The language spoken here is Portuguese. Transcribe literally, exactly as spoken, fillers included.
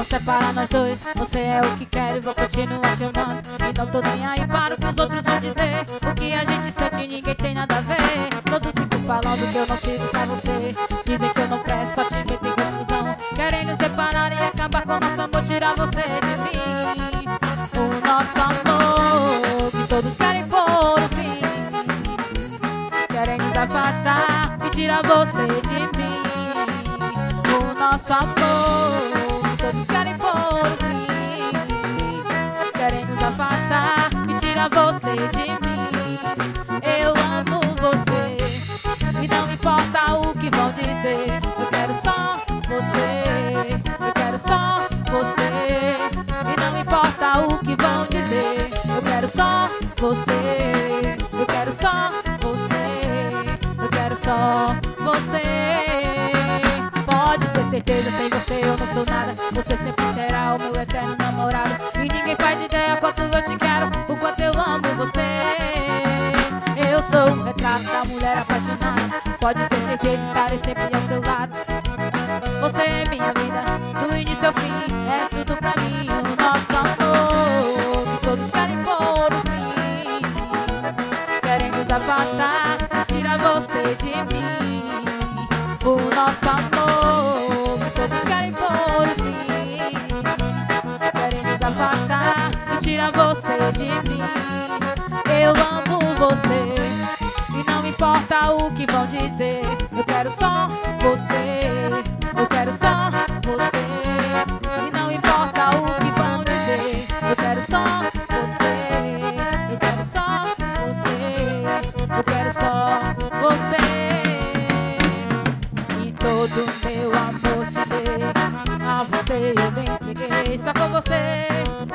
separa nós dois. Você é o que quero e vou continuar te amando. E não tô nem aí para o que os outros vão dizer. O que a gente sente ninguém tem nada a ver. Todos ficam falando que eu não sirvo pra você. Dizem que eu não presto, só te meto em confusão. Querem nos separar e acabar com nosso amor, tirar você de mim. O nosso amor, que todos querem pôr o fim. Querem nos afastar e tirar você de mim. O nosso amor, que todos querem pôr o fim. Querem nos afastar e tirar você de mim. Eu amo você e não importa o que vão dizer. Eu quero só você, eu quero só você. E não importa o que vão dizer. Eu quero só você, eu quero só você, eu quero só você. Pode ter certeza, sem você eu não sou nada. Você sempre será o meu eterno namorado. E ninguém faz ideia quanto eu te quero, o quanto eu amo você. Eu sou o retrato da mulher apaixonada. Pode ter certeza, estarei sempre ao seu lado. Você é minha vida, do início ao fim, é tudo pra mim. O nosso amor, que todos querem pôr o fim. Querem nos afastar, tirar você de mim. O nosso amor, que todos querem pôr o fim. Querem nos afastar e tirar você de mim. Eu amo você e não importa o que vão dizer. Eu quero só você, eu quero só você. E não importa o que vão dizer. Eu quero só você, eu quero só você, eu quero só você. E todo meu amor te dei, a você eu me entreguei. Só com você